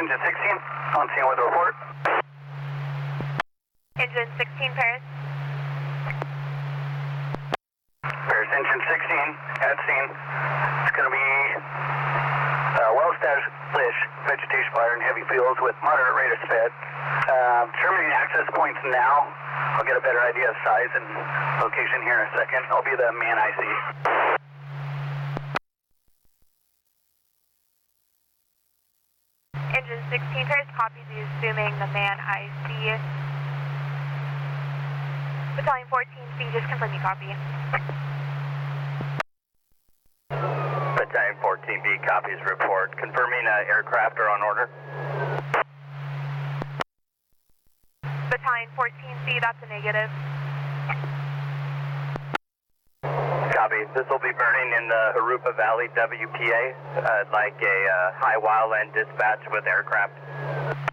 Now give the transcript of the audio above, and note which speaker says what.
Speaker 1: Engine 16, on scene with a report.
Speaker 2: Engine 16, Paris.
Speaker 1: Paris Engine 16, at scene. It's going to be well-established vegetation fire and heavy fields with moderate rate of speed. Determining access points now. I'll get a better idea of size and location here in a second. I'll be the man I see.
Speaker 2: Engine 16, Paris, copies you, assuming the man I see. Battalion 14C, just confirm you copy.
Speaker 3: Battalion 14B copies report. Confirming aircraft are on order.
Speaker 2: Battalion 14C, that's a negative.
Speaker 3: Copy. This will be burning in the Harupa Valley WPA. I'd like a high wildland dispatch with aircraft.